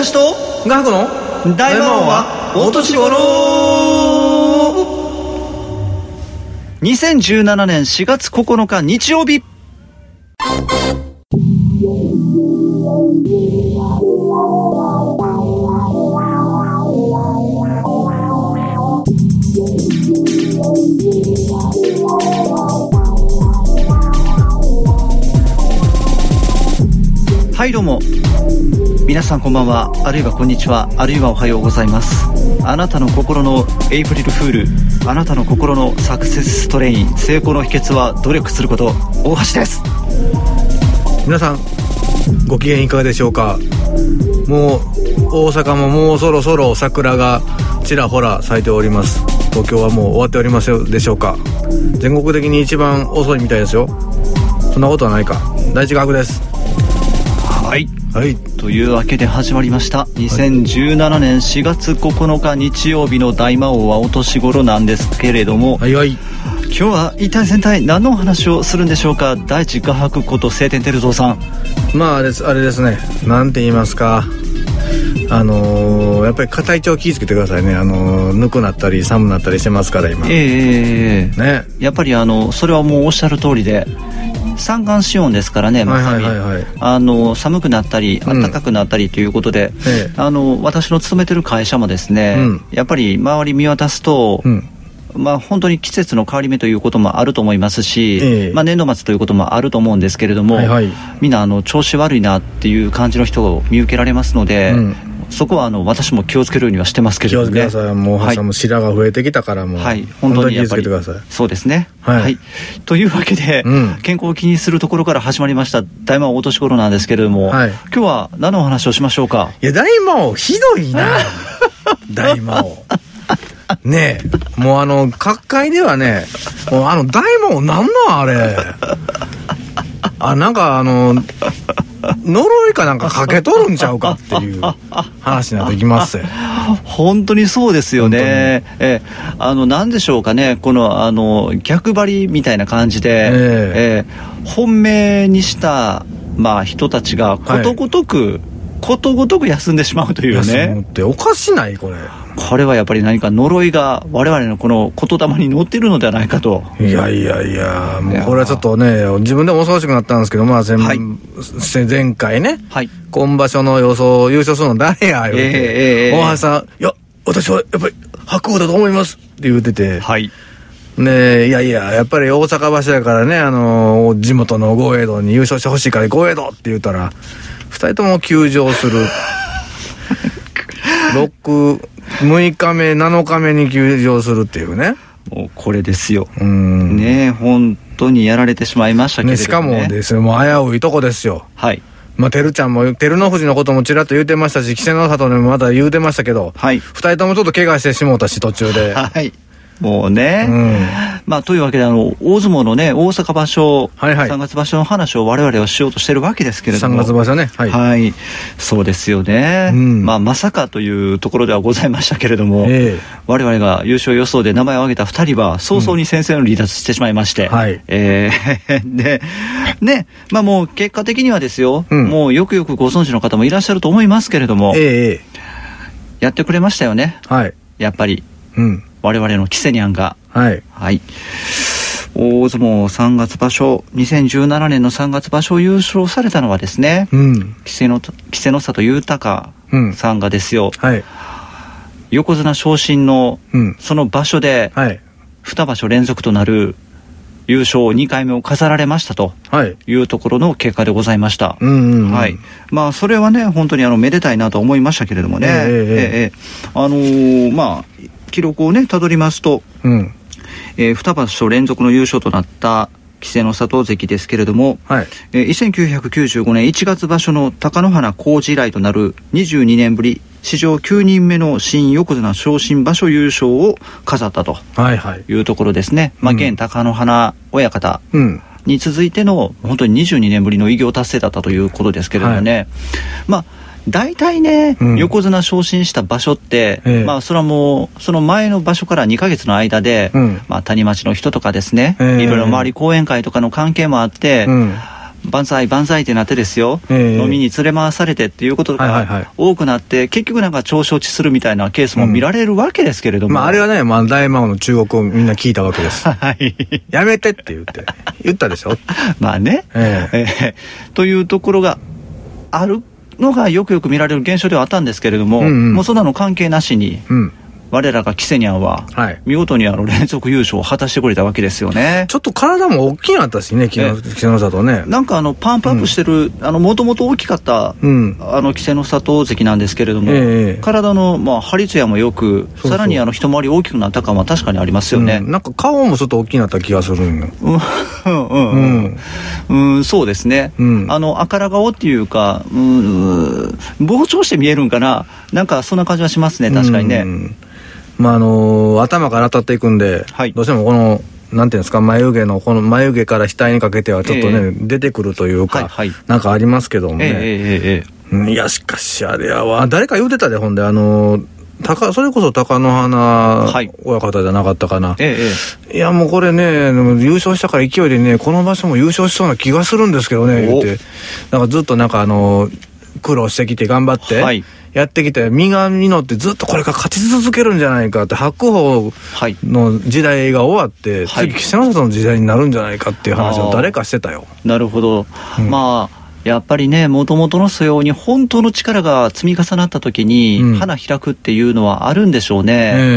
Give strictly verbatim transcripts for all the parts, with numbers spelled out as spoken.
橋と画伯の大魔王はお年頃。にせんじゅうななねんしがつここのか日曜日。はい、どうも皆さんこんばんは、あるいはこんにちは、あるいはおはようございます。あなたの心のエイプリルフール、あなたの心のサクセスストレイン、成功の秘訣は努力すること。大橋です。 皆さんご機嫌いかがでしょうか。もう大阪ももうそろそろ桜がちらほら咲いております。東京はもう終わっておりますでしょうか。全国的に一番遅いみたいですよ。そんなことはないか。第一学です。 はい、 はい、 というわけで始まりましたにせんじゅうななねんしがつここのか日曜日の大魔王はお年頃なんですけれども、 はいはい、 今日は一体全体何のお話をするんでしょうか。第一画伯こと晴天照蔵さん。 まああれです、あれですね、なんて言いますか、あのー、やっぱり体調気をつけてくださいね。あのー、ぬくなったり寒なったりしてますから今。 ええー、 ね、やっぱりあのそれはもうおっしゃる通りで、三寒四温ですからね、まさに、はいはいはいはい、あの寒くなったり暖かくなったりということで、うんええ、あの私の勤めてる会社もですね、うん、やっぱり周り見渡すと、うん、まあ、本当に季節の変わり目ということもあると思いますし、ええ、まあ、年度末ということもあると思うんですけれども、はいはい、みんなあの調子悪いなっていう感じの人を見受けられますので、うん、そこはあの私も気をつけるようにはしてますけれどもね。 気をつけてください。もうはさも白が増えてきたからもう、はい、本当に気をつけてください。 そうですね、はいはい、というわけで、うん、健康を気にするところから始まりました大魔王お年頃なんですけれども、はい、今日は何のお話をしましょうか。 いや大魔王ひどいな大魔王ねえ、もうあの各界ではね、もうあの大魔王なんなんあれあ、なんかあの呪いかなんかかけとるんちゃうかっていう話になってきますよ。 本当にそうですよね。えあの何でしょうかね、このあの逆張りみたいな感じで、えーえー、本命にした、まあ、人たちがことごとく、はい、ことごとく休んでしまうというね。 っておかしないこれ。 これはやっぱり何か呪いが我々のこの言霊に乗っているのではないかと。 いやいやいや、もうこれはちょっとね、自分でも恐ろしくなったんですけど、まあ 前,、はい、前回ね、はい、今場所の予想優勝するの誰や言うて、えーえー、大橋さん、いや私はやっぱり白鵬だと思いますって言うてて、はい、ね、いやいややっぱり大阪場所やからね、あの地元の豪栄道に優勝してほしいから豪栄道って言ったらふたりとも休場するろくむいかめなのかめに休場するっていうね。 もうこれですよ。うんね、本当にやられてしまいましたけれどもね。 ね、しかもですね、もう危ういとこですよ。 はい。 まあ、てるちゃんも照ノ富士のこともちらっと言うてましたし、稀勢の里でもまだ言うてましたけど、はい、ふたりともちょっと怪我してしもうたし途中で。 はい。もうね、うん、まあというわけであの大相撲のね大阪場所、はいはい、さんがつ場所の話を我々はしようとしてるわけですけれども、 さんがつ場所ね、はい、 はい、そうですよね、うん、まあまさかというところではございましたけれども、えー、我々が優勝予想で名前を挙げたふたりは早々に先生の離脱してしまいまして、うん、はい、えー、でね、まあもう結果的にはですよ、うん、もうよくよくご存知の方もいらっしゃると思いますけれども、えー、やってくれましたよね、はい、やっぱり、うん、我々のキセニャンが、はい、はい、大相撲さんがつ場所にせんじゅうななねんのさんがつ場所を優勝されたのはですね、うん、稀勢の稀勢の里豊さんがですよ、うん、はい、横綱昇進のその場所でに場所連続となる優勝にかいめを飾られましたというところの結果でございました、うんうんうん、はい、まあそれはね本当にあのめでたいなと思いましたけれどもね、えーえーえー、あのー、まあ記録をねたどりますと、うん、えー、に場所連続の優勝となった稀勢の里関ですけれども、はい、えー、せんきゅうひゃくきゅうじゅうごねんいちがつ場所の貴乃花工事以来となるにじゅうにねんぶり史上きゅうにんめの新横綱昇進場所優勝を飾ったというところですね、はいはい、まあ、現貴乃花親方に続いての本当ににじゅうにねんぶりの偉業達成だったということですけれどもね、はい、まあ大体ね、うん、横綱昇進した場所って、ええ、まあそれはもうその前の場所からにかげつの間で、うん、まあ谷町の人とかですね、ええ、いろいろ周り講演会とかの関係もあって、うん、 万歳万歳ってなってですよ、えー、飲みに連れ回されてっていうことが多くなって、はいはいはい、結局なんか調子落ちするみたいなケースも見られるわけですけれども、うん、 まあ、あれはね、まあ、大魔王の中国をみんな聞いたわけです、はい、やめてって言って言ったでしょまあね、えーえー、というところがあるのがよくよく見られる現象ではあったんですけれども、うんうん、もうそんなの関係なしに、うん、我らがキセニャンは見事にあの連続優勝を果たしてくれたわけですよね。 ちょっと体も大きくなったしね、稀勢の里ね。 なんかあのパンプアップしてる、もともと大きかった、うん、あの稀勢の里関なんですけれども、えー、体の、まあ、張り艶もよく、そうそう、さらにあの一回り大きくなった感は確かにありますよね、 うん、なんか顔もちょっと大きくなった気がするんよ。うんうんうんうん、うん、そうですね、うん、あの赤ら顔っていうか、うん、膨張して見えるんかな、なんかそんな感じはしますね、確かにね。うん、 まああのー、頭から当たっていくんで、はい、どうしてもこのなんていうんですか、眉毛のこの眉毛から額にかけてはちょっとね、えー、出てくるというか、はいはい、なんかありますけどもね、えーえーえー、いやしかしあれは誰か言うてたで、ほんであのー高それこそ貴乃花親方じゃなかったかな、はい、ええ、いやもうこれね、優勝したから勢いでね、この場所も優勝しそうな気がするんですけどね、言ってなんかずっとなんかあの苦労してきて頑張ってやってきて、はい、身が実ってずっとこれから勝ち続けるんじゃないかって、白鵬の時代が終わって、はい、次稀勢の里の時代になるんじゃないかっていう話を誰かしてたよ。 なるほど、うん、まあやっぱりね、もともとの素養に本当の力が積み重なった時に花開くっていうのはあるんでしょうね、うん、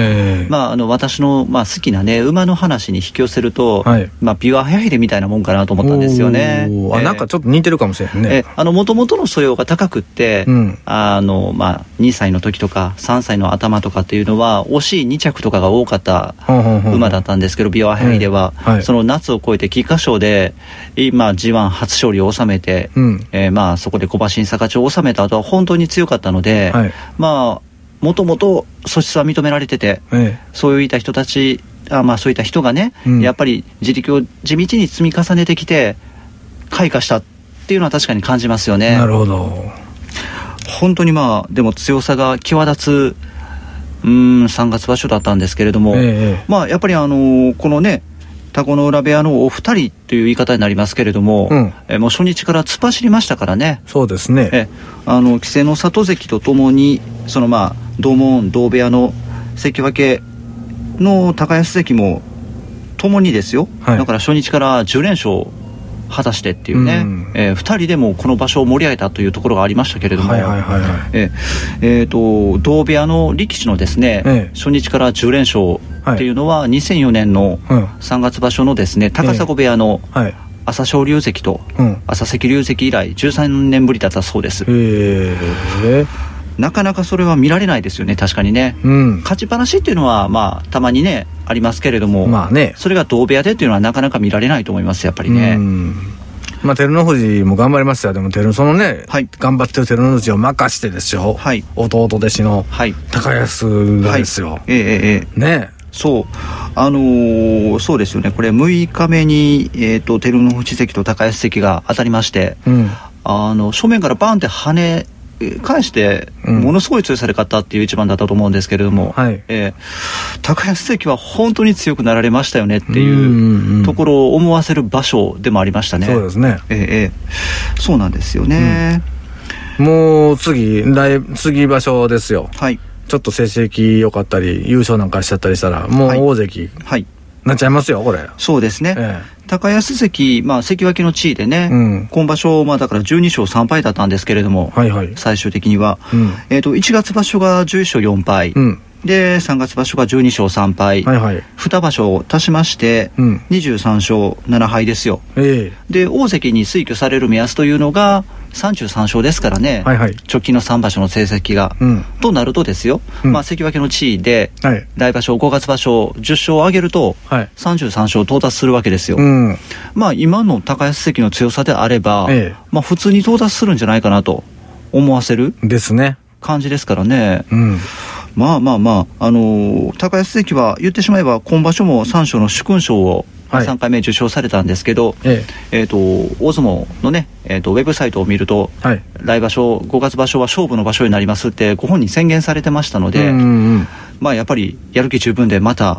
まあ、あの私の、まあ、好きなね馬の話に引き寄せると、はい、まあ、ビワハヤヒデみたいなもんかなと思ったんですよね。 あ、なんかちょっと似てるかもしれんね。 もともとの素養が高くって、うん、あのまあ、にさいの時とかさんさいの頭とかっていうのは惜しいに着とかが多かった馬だったんですけど、ビワハヤヒデは、はい、その夏を越えて菊花賞で今 ジーワン 初勝利を収めて、うん、えー、まあそこで小馬審査勝ちを収めた後は本当に強かったので、はい、まあもともと素質は認められてて、ええ、そういった人たち、あ、まあそういった人がね、うん、やっぱり自力を地道に積み重ねてきて開花したっていうのは確かに感じますよね。 なるほど。 本当にまあでも強さが際立つうーんさんがつ場所だったんですけれども、ええ、まあやっぱりあのー、このね田子の浦部屋のお二人という言い方になりますけれども、うん、えもう初日から突っ走りましたからね。 そうですね。 えあの稀勢の里関とともにそのまあ同門同部屋の関脇の高安関もともにですよ、はい、だから初日からじゅう連勝果たしてっていうね、うん、えー、ふたりでもこの場所を盛り上げたというところがありましたけれども、はいはいはいはい、えーえー、と同部屋の力士のですね、ええ、初日からじゅう連勝っていうのはにせんよねんのさんがつ場所のですね、高砂部屋の朝青龍関と朝関龍関以来じゅうさんねんぶりだったそうです。へー、なかなかそれは見られないですよね、確かにね、うん、勝ちっぱなしっていうのはまあたまにねありますけれども、まあね、それが同部屋でっていうのはなかなか見られないと思います、やっぱりね。うん、 まあ、照ノ富士も頑張りましたよ。でも照そのね、はい、頑張ってる照ノ富士を任してですよ、はい、弟弟子の高安がですよ、はい、ええええね、 そうあのー、そうですよね。これむいかめに、えー、と照ノ富士関と高安関が当たりまして、うん、あの正面からバーンって跳ね返してものすごい強さで勝ったっていう一番だったと思うんですけれども、うん、はい、えー、高安関は本当に強くなられましたよねっていうところを思わせる場所でもありましたね。 そうですね、 えーえー、そうなんですよね、 うん、もう次来次場所ですよ、はい、ちょっと成績良かったり優勝なんかしちゃったりしたらもう大関、はいはい、なっちゃいますよこれ。 そうですね、ええ、高安関、まあ、関脇の地位でね、うん、今場所、まあ、だからじゅうにしょうさんぱいだったんですけれども、はいはい、最終的には、うん、えー、といちがつ場所がじゅういっしょうよんぱい、うん、でさんがつ場所がじゅうにしょうさんぱい、はいはい、に場所を足しましてにじゅうさんしょうななはいですよ、えー、で大関に推挙される目安というのがさんじゅうさんしょうですからね、はいはい、直近のさん場所の成績が、うん、となるとですよ、うん、まあ、関脇の地位で、はい、来場所ごがつ場所じゅっしょうを上げると、はい、さんじゅうさんしょう到達するわけですよ、うん、まあ今の高安関の強さであれば、ええ、まあ、普通に到達するんじゃないかなと思わせるですね感じですからね、うん、まあまあまあ、あのー、高安関は言ってしまえば今場所もさんしょうの殊勲賞をはい、さんかいめ受賞されたんですけど、えええー、と大相撲のね、えー、とウェブサイトを見ると、はい、来場所ごがつ場所は勝負の場所になりますってご本人宣言されてましたので、うんうんうん、まあ、やっぱりやる気十分でまた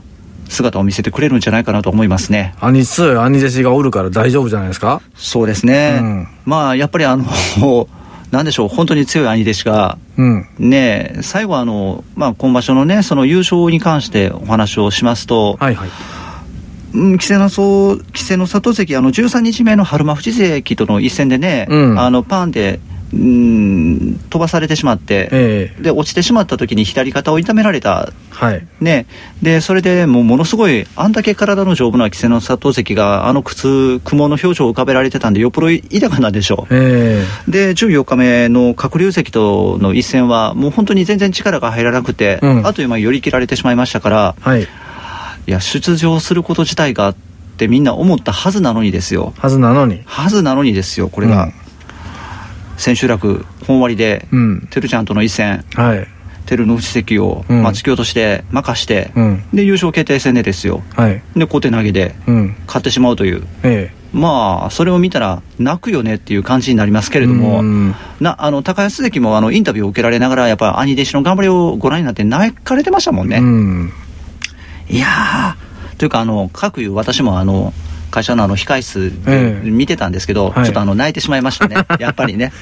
姿を見せてくれるんじゃないかなと思いますね。 兄強い兄弟子がおるから大丈夫じゃないですか。 そうですね、うん、まあやっぱりあのなんでしょう、本当に強い兄弟子が、うん、ね、最後あの、まあ、今場所のねその優勝に関してお話をしますと、はいはい、うん、稀勢の里稀勢の里関あのじゅうさんにちめの春馬富士関との一戦でね、うん、あのパンでうん飛ばされてしまって、えー、で落ちてしまった時に左肩を痛められた、はいね、でそれでもうものすごいあんだけ体の丈夫な稀勢の里関があの苦痛苦悶の表情を浮かべられてたんでよっぽど痛かったんでしょう、えー、でじゅうよっかめの鶴竜関との一戦はもう本当に全然力が入らなくて、うん、あっという間に寄り切られてしまいましたから、はい、いや出場すること自体がってみんな思ったはずなのにですよ。 はずなのにはずなのにですよこれが、うん、千秋楽本割で、うん、てるちゃんとの一戦、はい、てるの富士関を、うん、突き落として任して、うん、で優勝決定戦でですよ、はい、で小手投げで、うん、勝ってしまうという、ええ、まあそれを見たら泣くよねっていう感じになりますけれども、なあの高安関もあのインタビューを受けられながらやっぱり兄弟子の頑張りをご覧になって泣かれてましたもんね、うん、いやーというかあの各いう私もあの会社のあの控室で見てたんですけど、えーはい、ちょっとあの泣いてしまいましたねやっぱりね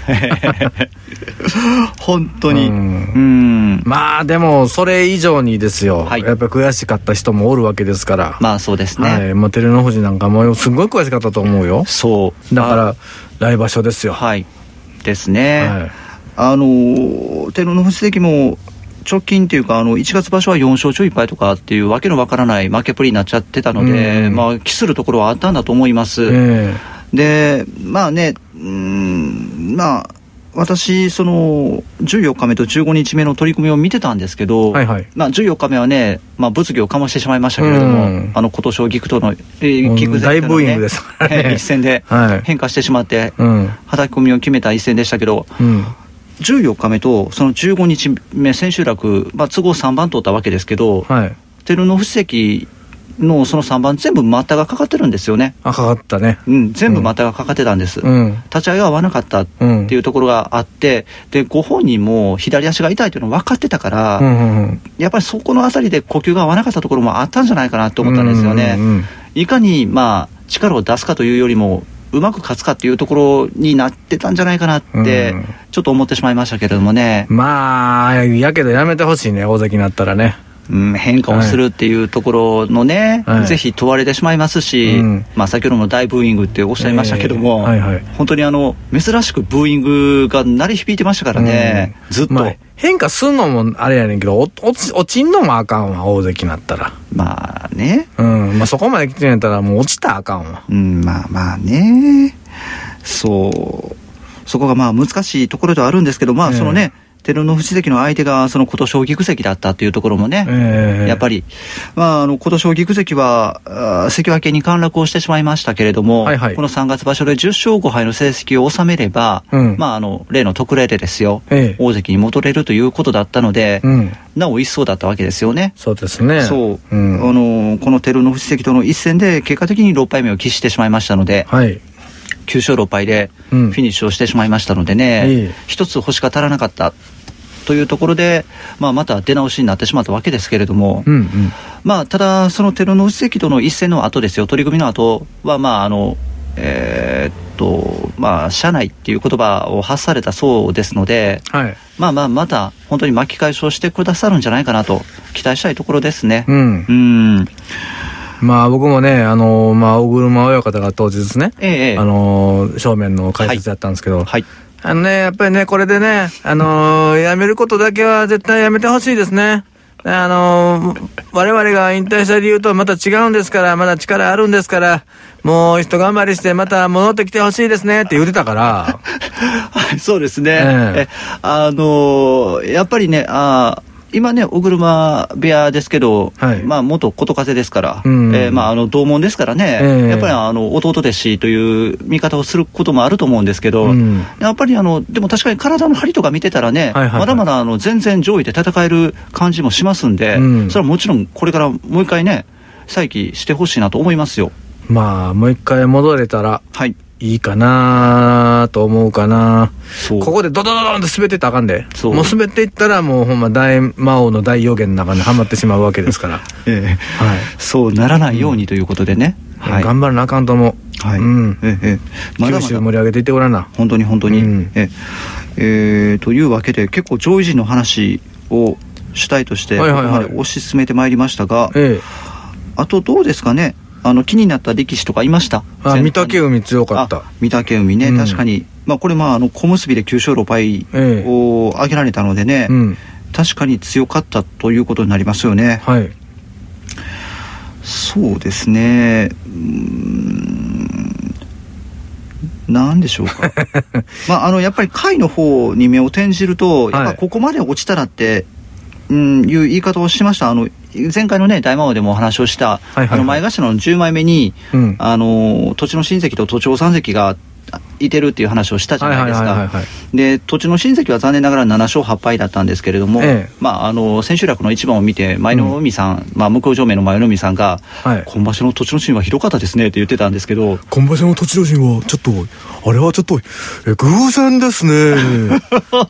本当に、うんうん、 まあでもそれ以上にですよ、はい、やっぱり悔しかった人もおるわけですから。 まあそうですね、はい、 もう照ノ富士なんかもすごい悔しかったと思うよ。 そうだから来場所ですよ。 はいですね、はい、あの照ノ富士関も直近っていうかあのいちがつ場所はよんしょうちょいいっぱいとかっていうわけのわからない負けっぷりになっちゃってたので、うん、まあ期するところはあったんだと思います、えー、でまあねうーんまあ私そのじゅうよっかめとじゅうごにちめの取り組みを見てたんですけど、はいはい、まあ、じゅうよっかめはね、まあ、物議を醸してしまいましたけれども、うん、あの琴奨菊との、えー、菊大ブーイングですからね一戦で変化してしまって、はい、はたき込みを決めた一戦でしたけど、うん、じゅうよっかめとそのじゅうごにちめ千秋楽、まあ、都合さんばん取ったわけですけど、はい、照ノ富士関のそのさんばん全部股がかかってるんですよね。 あ、かかったね、 うん、全部股がかかってたんです、うん、立ち合いが合わなかったっていうところがあって、うん、でご本人も左足が痛いというの分かってたから、うんうんうん、やっぱりそこのあたりで呼吸が合わなかったところもあったんじゃないかなと思ったんですよね、うんうんうん、いかにまあ力を出すかというよりもうまく勝つかっていうところになってたんじゃないかなってちょっと思ってしまいましたけれどもね、 うん、まあやけどやめてほしいね、大関になったらね、 うん、変化をするっていうところのね、はい、ぜひ問われてしまいますし、うん、まあ、先ほどの大ブーイングっておっしゃいましたけども、えーはいはい、本当にあの珍しくブーイングが鳴り響いてましたからね、うん、ずっと、まあ、 変化すんのもあれやねんけど落ち、落ちんのもあかんわ、大関になったら。 まあね、 うんまあ、そこまで来てんやったらもう落ちたらあかんわ、 うん、まあまあね、そうそこがまあ難しいところではあるんですけど、まあそのね、えー照ノ富士関の相手がその琴奨菊関だったっていうところもね、えー、やっぱり、まあ、あの琴奨菊関は関脇に陥落をしてしまいましたけれども、はいはい、このさんがつ場所でじゅっしょうごはいの成績を収めれば、うん、まあ、あの例の特例でですよ、えー、大関に戻れるということだったので、うん、なお一層だったわけですよね。 そうですね。 そう、うん、あのこの照ノ富士関との一戦で結果的にろっぱいめを喫してしまいましたので、はい、きゅうしょうろっぱいでフィニッシュをしてしまいましたのでね、一、うん、つ星が足らなかったというところで、まあ、また出直しになってしまったわけですけれども、うんうん、まあ、ただその照ノ富士関との一戦の後ですよ、取り組みの後はまああのえー、っとまあ社内っていう言葉を発されたそうですので、はい、まあまあまた本当に巻き返しをしてくださるんじゃないかなと期待したいところですね。うん、うん、 まあ僕もね、あのー、まあ小車親方が当日ね、ええ、あのー、正面の解説だったんですけど、はいはい、あのね、やっぱりね、これでね、あのー、やめることだけは絶対やめてほしいですね。あのー、我々が引退した理由とはまた違うんですから、まだ力あるんですから、もう一頑張りしてまた戻ってきてほしいですねって言ってたから。 はい、そうですね。えー、えあのー、やっぱりね、あ今ね小車部屋ですけど、はい、まあ元琴風ですから、うん、えー、まああの同門ですからね、えー、やっぱりあの弟弟子という見方をすることもあると思うんですけど、うん、やっぱりあのでも確かに体の張りとか見てたらね、はいはいはい、まだまだあの全然上位で戦える感じもしますんで、うん、それはもちろんこれからもう一回ね再起してほしいなと思いますよ。 まあもう一回戻れたら、はい、 いいかなと思うかな。ここでドドドドンと滑っていったらあかんで。もう滑っていったらもうほんま大魔王の大予言の中にはまってしまうわけですから、 ええ、はい、そうならないようにということでね、 うん、はい、頑張らなあかんと思う。はい、うん、ええ、まだまだ九州盛り上げていってごらんな。 本当に本当に、うん、ええー、というわけで結構上位陣の話を主体としてここまで推し進めてまいりましたが、はいはいはい、あとどうですかね、あの気になった力士とかいました？ あ、御嶽海強かった。 御嶽海ね、うん、確かに、まあ、これまああの小結できゅうしょうろくぱいを挙げられたのでね、ええ、うん、確かに強かったということになりますよね。はい、そうですね、うーん、なんでしょうかまああのやっぱり下位の方に目を転じると、やっぱここまで落ちたらって、うん、いう言い方をしました。あの前回のね大魔王でもお話をした、はいはいはい、あの前頭のじゅうまいめに、うん、あの栃ノ新関と栃尾三関がいてるっていう話をしたじゃないですか。で栃ノ新関は残念ながらななしょうはっぱいだったんですけれども、ええ、まああの千秋楽の一番を見て舞の海さん、うん、まあ、向正面の舞の海さんが、はい、今場所の栃ノ新はひどかったですねって言ってたんですけど、 今場所の栃ノ新はちょっとあれはちょっとえ偶然ですね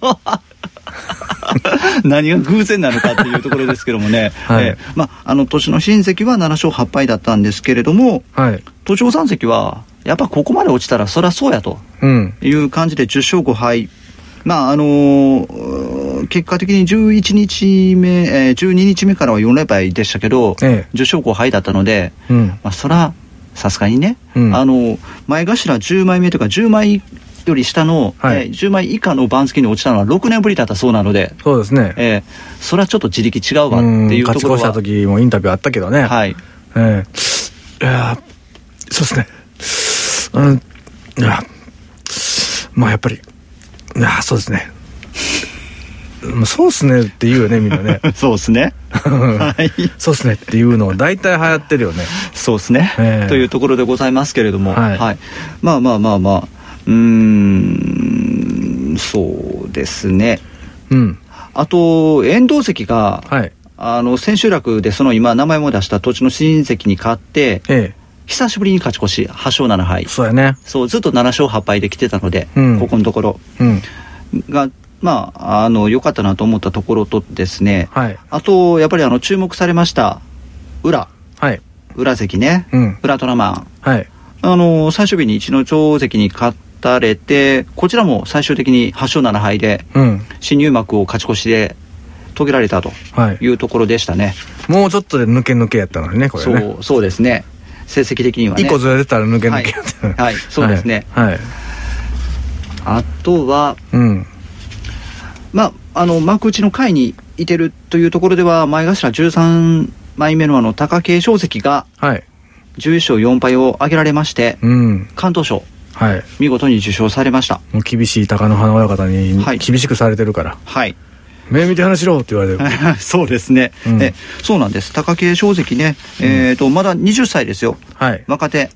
何が偶然なのかっていうところですけどもね、はい、えーまあ、あの栃ノ新関はななしょうはっぱいだったんですけれども、はい、栃尾三関はやっぱここまで落ちたらそりゃそうやという感じでじゅっしょうごはい、まああのー、結果的にじゅういちにちめ、えー、じゅうににちめからはよんれんぱいでしたけど、ええ、じゅっしょうごはいだったので、うん、まあ、そりゃさすがにね、うん、あの前頭じゅうまいめとかじゅうまいより下の、はい、えー、じゅうまい以下の番付に落ちたのはろくねんぶりだったそうなので、 そうですね、 えー、それはちょっと自力違うわっていうところは、勝ち越した時もインタビューあったけどね、はい、えー、いやそうですね、うん、いやまあやっぱりいやそうですねそうっすねって言うよねみんなねそうっすねはい、 そうっすねっていうの大体流行ってるよね。 そうっすね、えー、というところでございますけれども、はいはい、まあまあまあまあ、うーん、そうですね、うん、あと遠藤関が、はい、あの千秋楽でその今名前も出した栃ノ新関に勝って、ええ、久しぶりに勝ち越しはっしょうななはい、 そうやね、 そうずっとななしょうはっぱいで来てたので、うん、ここのところ、うん、がまああの良かったなと思ったところとですね、はい、あとやっぱりあの注目されました宇良、はい、宇良関ね、うん、宇良トラマン、はい、あの最終日に逸ノ城関に勝たれて、こちらも最終的にはっしょうななはいで、うん、新入幕を勝ち越しで遂げられたというところでしたね、 はい、もうちょっとで抜け抜けやったのにね、これね。 そう、そうですね、成績的にはねいっこずれてたら抜け抜けやった、 はい、はい、そうですね、はいはい、あとは、うん、まああの幕内の下位にいてるというところでは前頭じゅうさんまいめのあの貴景勝関がじゅういっしょうよんぱいを挙げられまして、うん、敢闘賞、はい、見事に受賞されました。 もう厳しい貴乃花親方に厳しくされてるから、はい、目見て話しろって言われてるそうですね、うん、えそうなんです。貴景勝関ね、うん、えーとまだはたちですよ、はい、若手、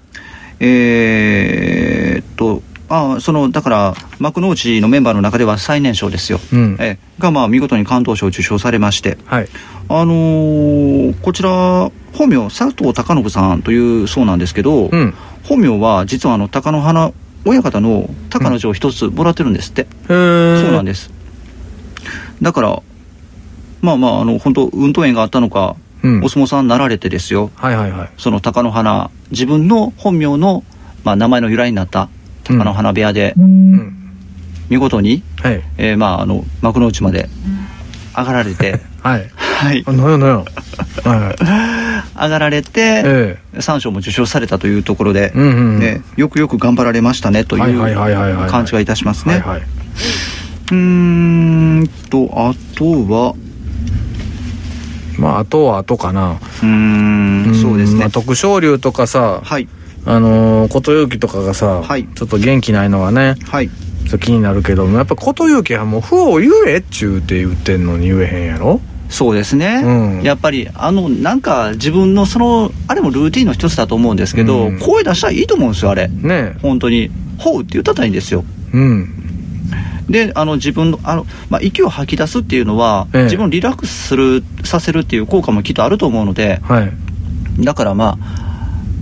えー、っとあそのだから幕内のメンバーの中では最年少ですよ、うん、えがまあ見事に敢闘賞を受賞されまして、はい、あのー、こちら本名佐藤孝信さんというそうなんですけど、うん、本名は実はあの貴乃花親方の貴の字を一つもらってるんですって、うん、そうなんです。だからまあまああの本当運動縁があったのか、うん、お相撲さんになられてですよ、はいはいはい、その貴乃花自分の本名の、まあ、名前の由来になった貴乃花部屋で、うん、見事に、はい、えー、まああの幕内まで上がられてはいはい、なんやなんや上がられて、ええ、さんしょうも受賞されたというところで、うんうんうん、ね、よくよく頑張られましたねという感じがいたしますね。うーんとあとはまああとはあとかな、うーんそうですね、まあ、 徳勝龍とかさ、はい、あのー、琴勇輝とかがさ、はい、ちょっと元気ないのがね、はい、気になるけども、やっぱ琴勇輝はもう不を言えっちゅうて言ってんのに言えへんやろ。 そうですね、うん、やっぱりあのなんか自分のそのあれもルーティンの一つだと思うんですけど、うん、声出したらいいと思うんですよあれね。本当にほうって言ったらいいんですよ、うん、であの自分のあの、まあ、息を吐き出すっていうのは、ええ、自分をリラックスするさせるっていう効果もきっとあると思うので、はい、だからまあ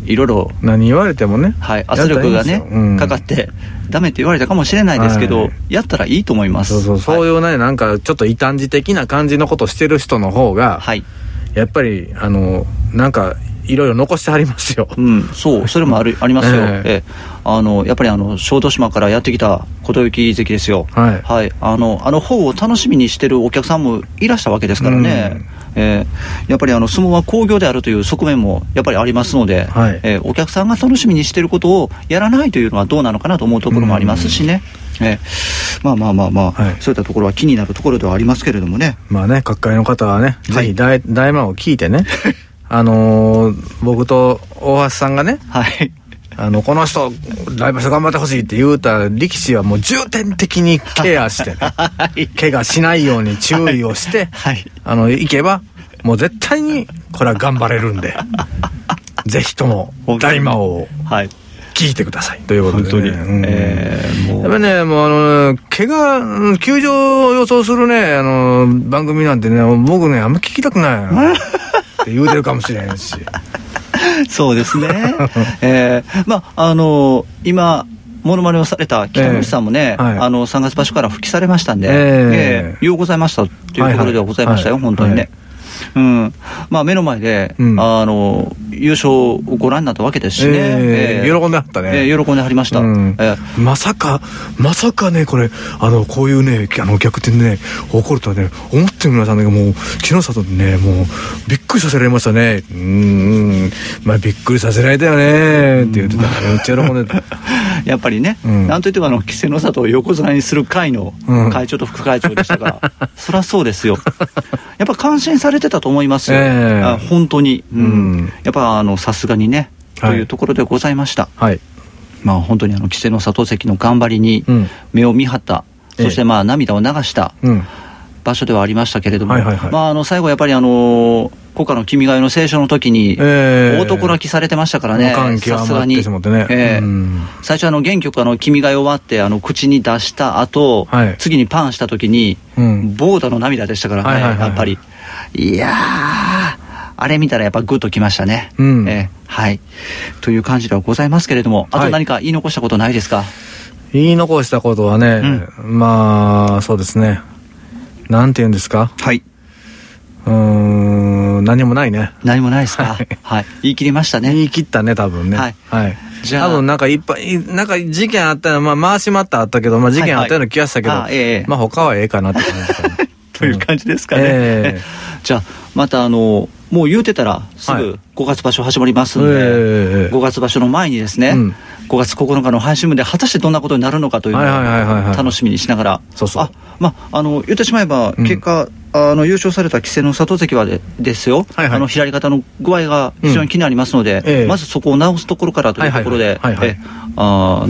いろいろ何言われてもね、 はい、圧力がね、うん、かかってダメって言われたかもしれないですけど、はい、やったらいいと思います。 そうそう、そういうね、はい、なんかちょっと異端児的な感じのことしてる人の方が、はい、やっぱりあのなんかいろいろ残してはりますよ。 うん、そう、それもあるありますよ。えー、えあのやっぱりあの小豆島からやってきた琴行関ですよ。はい、はい、あのあの方を楽しみにしてるお客さんもいらしたわけですからね。うん、えー、やっぱりあの相撲は興行であるという側面もやっぱりありますので、はい、えー、お客さんが楽しみにしていることをやらないというのはどうなのかなと思うところもありますしね。えー、まあまあまあまあ、はい、そういったところは気になるところではありますけれどもね。 まあね、各界の方はね、はい、ぜひ大大魔を聞いてねあのー、僕と大橋さんがね、はい、あのこの人来場所頑張ってほしいって言うた力士はもう重点的にケアしてね、はい、怪我しないように注意をして、はい、あの行けばもう絶対にこれは頑張れるんでぜひとも大魔王を聞いてくださいということで、ね、本当に、うん、えー、もうやっぱりね、もうあの怪我休場を予想するね、あの番組なんてね、僕ねあんま聞きたくないって言うてるかもしれんしそうですね、えー、まああの今モノマネをされた北口さんもね、えーはい、あのさんがつ場所から復帰されましたんで、えーえー、ようございましたというところではございましたよ、はいはい、本当にね、はい、うん、まあ目の前で、うん、あの優勝をご覧になったわけですしね、 えーえー、喜んではったね、 えー、喜んではりました、うん、 えー、まさかまさかねこれあのこういうねあの逆転ね起こるとはね思ってる皆さんね、もう木下とねもうびっくりさせられましたね。うーん、まあびっくりさせられたよねって言ってた、めっちゃ喜んでたやっぱりね、うん、なんといってもあの稀勢の里を横綱にする会の会長と副会長でしたから、うん、そりゃそうですよやっぱ感心されてたと思いますよ、えー、あ本当に、うんうん、やっぱあのさすがにね、はい、というところでございました、はい、まあ本当にあの稀勢の里関の頑張りに目を見張った、うん、そしてまあ涙を流した場所ではありましたけれども、はいはいはい、まああの最後やっぱりあの国家の君が代の聖書の時に大男泣きされてましたからね、さすがに、ね、えー、最初あの原曲あの君が代終わってあの口に出した後、はい、次にパンした時に、うん、ボーダの涙でしたからね、はいはいはいはい、やっぱりいやーあれ見たらやっぱグッときましたね、うん、えー、はいという感じではございますけれども、あと何か言い残したことないですか？はい、 言い残したことはね、うん、まあそうですね、なんて言うんですか、はい、うーん、何もないね。 何もないですか、はい、はい、言い切りましたね。 言い切ったね多分ね、はい、はい、じゃあ多分なんかいっぱいなんか事件あったの、まあ回しまったあったけど、まあ事件あったような気がしたけど、はいはい、あえー、まあ他はええかなって感じかなという感じですかね、えー、じゃあまたあのもう言うてたらすぐごがつ場所始まりますので、はい、えー、ごがつ場所の前にですね、うん、ごがつここのかの配信分で果たしてどんなことになるのかというのを楽しみにしながら、そうそう、あ、まあ、あの言ってしまえば結果、うん、あの優勝された稀勢の里関は で, ですよ、はいはい、あの左肩の具合が非常に気になりますので、うん、えー、まずそこを直すところからというところで我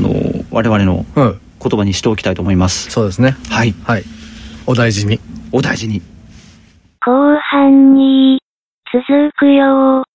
々の言葉にしておきたいと思います、うん、 そうですね、 はい、 はい、お大事にお大事に。 後半に続くよ。